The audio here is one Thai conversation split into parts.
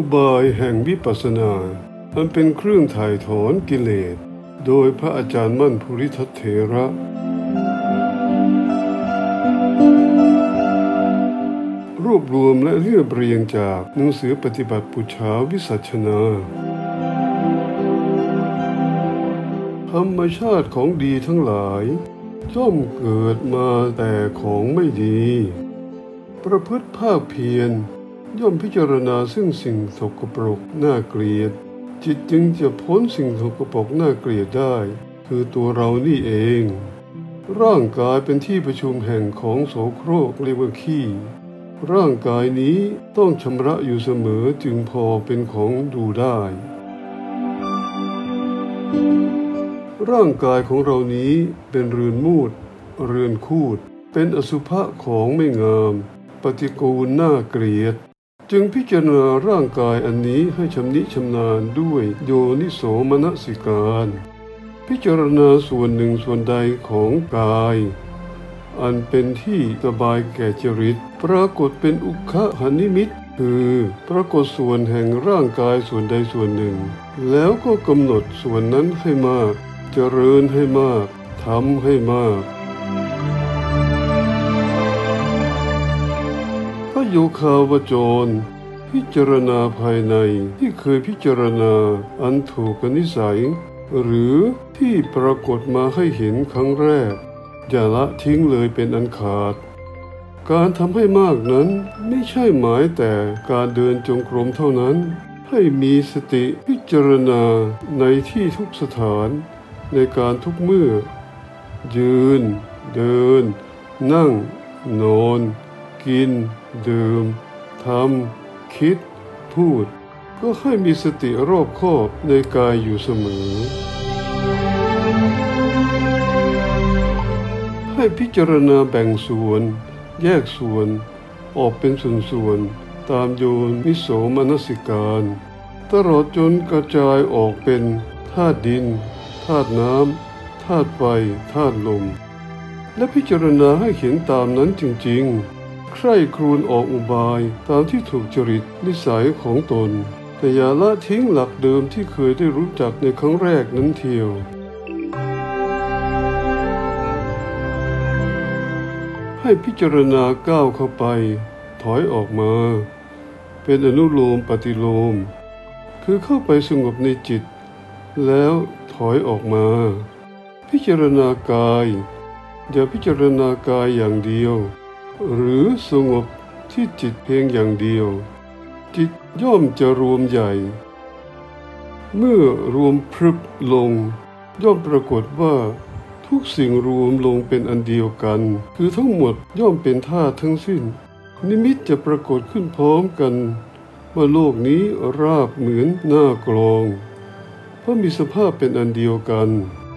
บายแห่งวิปัสสนาอันเป็นเครื่องถ่ายถอนกิเลสโดยพระอาจารย์มั่นภูริทัตเถระรวบรวมและเรียบเรียงจากหนังสือปฏิบัติปุจฉาวิสัชนาธรรมชาติของดีทั้งหลายย่อมเกิดมาแต่ของไม่ดีประพฤติภาคเพียรย่อมพิจารณาซึ่งสิ่งสกปรกน่าเกลียดจิตจึงจะพ้นสิ่งสกปรกน่าเกลียดได้คือตัวเรานี่เองร่างกายเป็นที่ประชุมแห่งของโสโครกเรียกว่าขี้ร่างกายนี้ต้องชำระอยู่เสมอจึงพอเป็นของดูได้ร่างกายของเรานี้เป็นเรือนมูดเรือนคูดเป็นอสุภะของไม่งามปฏิกูลน่าเกลียดจึงพิจารณาร่างกายอันนี้ให้ชำนิชำนาญด้วยโยนิโสมนสิการพิจารณาส่วนหนึ่งส่วนใดของกายอันเป็นที่สบายแก่จริตปรากฏเป็นอุคหนิมิตคือปรากฏส่วนแห่งร่างกายส่วนใดส่วนหนึ่งแล้วก็กำหนดส่วนนั้นให้มากเจริญให้มากทำให้มากพระโยคาวจรพิจารณาภายในที่เคยพิจารณาอันถูกนิสัยหรือที่ปรากฏมาให้เห็นครั้งแรกอย่าละทิ้งเลยเป็นอันขาดการทำให้มากนั้นไม่ใช่หมายแต่การเดินจงกรมเท่านั้นให้มีสติพิจารณาในที่ทุกสถานในการทุกเมื่อยืนเดินนั่งนอนกินดื่มทำคิดพูดก็ให้มีสติรอบคอบในกายอยู่เสมอให้พิจารณาแบ่งส่วนแยกส่วนออกเป็นส่วนๆตามโยนิโสมนสิการตลอดจนกระจายออกเป็นธาตุดินธาตุน้ำธาตุไฟธาตุลมและพิจารณาให้เห็นตามนั้นจริงๆใคร่ครวญออกอุบายตามที่ถูกจริตนิสัยของตนแต่อย่าละทิ้งหลักเดิมที่เคยได้รู้จักในครั้งแรกนั้นเทียวให้พิจารณาก้าวเข้าไปถอยออกมาเป็นอนุโลมปฏิโลมคือเข้าไปสงบในจิตแล้วถอยออกมาพิจารณากายอย่าพิจารณากายอย่างเดียวหรือสงบที่จิตเพียงอย่างเดียวจิตย่อมจะรวมใหญ่เมื่อรวมพรึบลงย่อมปรากฏว่าทุกสิ่งรวมลงเป็นอันเดียวกันคือทั้งหมดย่อมเป็นธาตุทั้งสิ้นนิมิตจะปรากฏขึ้นพร้อมกันว่าโลกนี้ราบเหมือนหน้ากลองเพราะมีสภาพเป็นอันเดียวกัน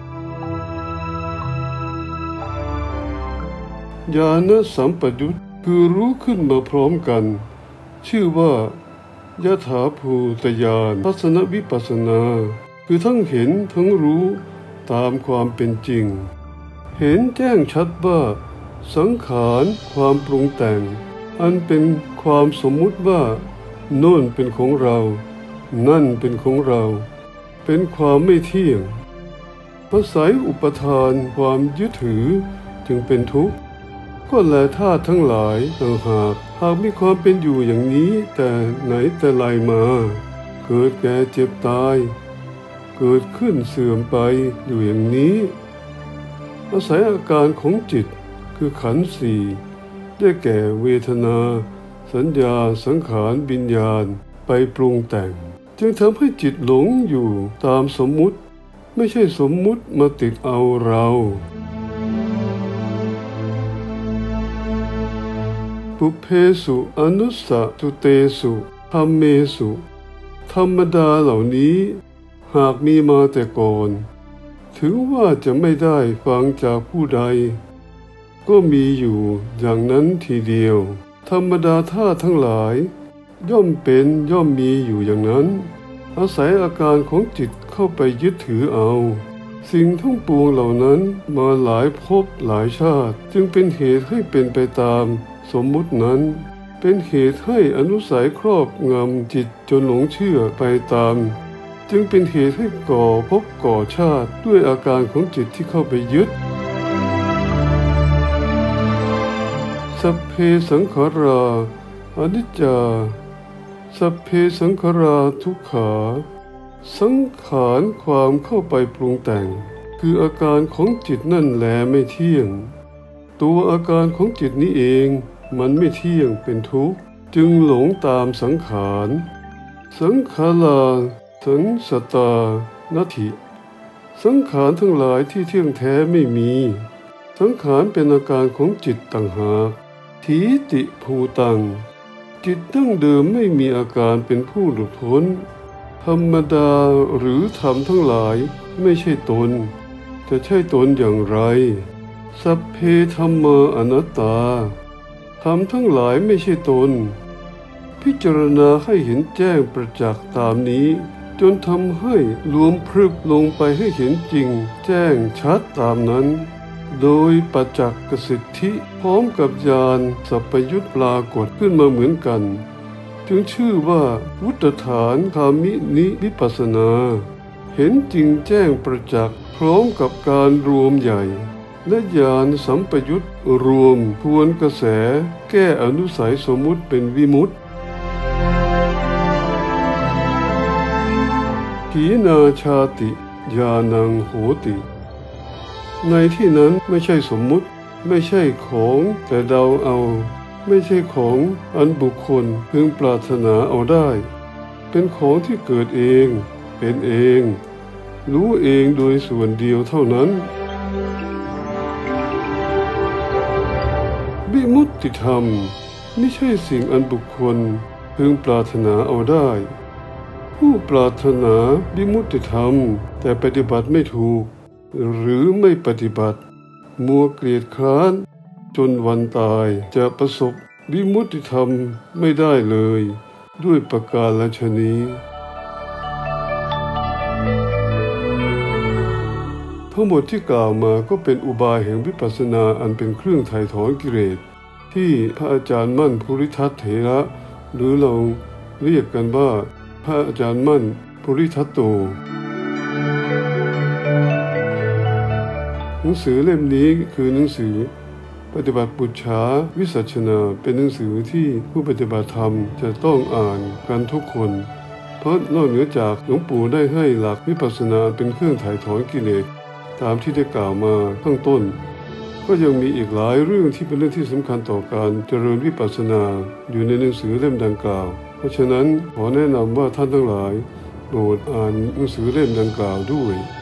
ญาณสัมปยุตคือรู้ขึ้นมาพร้อมกันชื่อว่ายถาภูตญาณทัศนวิปัสสนาคือทั้งเห็นทั้งรู้ตามความเป็นจริงเห็นแจ้งชัดว่าสังขารความปรุงแต่งอันเป็นความสมมุติว่าโน่นเป็นของเรานั่นเป็นของเราเป็นความไม่เที่ยงอาศัยอุปทานความยึดถือจึงเป็นทุกข์ก็แลธาตุทั้งหลายต่างหากมีความเป็นอยู่อย่างนี้แต่ไหนแต่ไรมาเกิดแก่เจ็บตายเกิดขึ้นเสื่อมไปอยู่อย่างนี้อาศัยอาการของจิตคือขันธ์สี่ได้แก่เวทนาสัญญาสังขารวิญญาณไปปรุงแต่งจึงทำให้จิตหลงอยู่ตามสมมุติไม่ใช่สมมุติมาติดเอาเราปุเพสุอนุสสตุเตสุธัมเมสุธรรมดาเหล่านี้หากมีมาแต่ก่อนถึงว่าจะไม่ได้ฟังจากผู้ใดก็มีอยู่อย่างนั้นทีเดียวธรรมดาธาตุทั้งหลายย่อมเป็นย่อมมีอยู่อย่างนั้นอาศัยอาการของจิตเข้าไปยึดถือเอาสิ่งทั้งปวงเหล่านั้นมาหลายภพหลายชาติจึงเป็นเหตุให้เป็นไปตามสมมุตินั้นเป็นเหตุให้อนุสัยครอบงำจิตจนหลงเชื่อไปตามจึงเป็นเหตุให้ก่อภพก่อชาติด้วยอาการของจิตที่เข้าไปยึดสัพเพสังขาราอนิจจาสัพเพสังขาราทุกขาสังขารความเข้าไปปรุงแต่งคืออาการของจิตนั่นแลไม่เที่ยงตัวอาการของจิตนี้เองมันไม่เที่ยงเป็นทุกข์จึงหลงตามสังขารสังขาราสังสตานัตถิสังขารทั้งหลายที่เที่ยงแท้ไม่มีสังขารเป็นอาการของจิตต่างหากทีติภูตังจิตดั้งเดิมไม่มีอาการเป็นผู้หลุดพ้นธรรมดาหรือธรรมทั้งหลายไม่ใช่ตนจะใช่ตนอย่างไรสัพเพธัมมาอนัตตาธรรมทั้งหลายไม่ใช่ตนพิจารณาให้เห็นแจ้งประจักษ์ตามนี้จนทำให้รวมพรึบลงไปให้เห็นจริงแจ้งชัดตามนั้นโดยปัจจักขสิทธิพร้อมกับญาณสัพพยุตปรากฏขึ้นมาเหมือนกันจึงชื่อว่าวุตฐานคามินิวิปัสสนาเห็นจริงแจ้งประจักษ์พร้อมกับการรวมใหญ่และญาณสัมปยุตรวมทวนกระแสแก้อนุสัยสมมุติเป็นวิมุตติขีนาชาติญาณังโหติในที่นั้นไม่ใช่สมมุติไม่ใช่ของแต่เดาเอาไม่ใช่ของอันบุคคลพึงปรารถนาเอาได้เป็นของที่เกิดเองเป็นเองรู้เองโดยส่วนเดียวเท่านั้นวิมุตติธรรมไม่ใช่สิ่งอันบุคคลพึงปรารถนาเอาได้ผู้ปรารถนาวิมุตติธรรมแต่ปฏิบัติไม่ถูกหรือไม่ปฏิบัติมัวเกลียดคร้านจนวันตายจะประสบวิมุตติธรรมไม่ได้เลยด้วยประการฉะนี้ทั้งหมดที่กล่าวมาก็เป็นอุบายแห่งวิปัสสนาอันเป็นเครื่องไถ่ถอนกิเลสที่พระอาจารย์มั่นภูริทัตเถระหรือเราเรียกกันว่าพระอาจารย์มั่นภูริทัตโตหนังสือเล่มนี้คือหนังสือปฏิบัติปุจฉาวิสัชนาเป็นหนังสือที่ผู้ปฏิบัติธรรมจะต้องอ่านกันทุกคนเพราะนอกเหนือจากหลวงปู่ได้ให้หลักวิปัสสนาเป็นเครื่องไถ่ถอนกิเลสตามที่ได้กล่าวมาข้างต้นก็ยังมีอีกหลายเรื่องที่เป็นเรื่องที่สำคัญต่อการเจริญวิปัสสนาอยู่ในหนังสือเล่มดังกล่าวเพราะฉะนั้นขอแนะนำว่าท่านทั้งหลายโปรดอ่านหนังสือเล่มดังกล่าวด้วย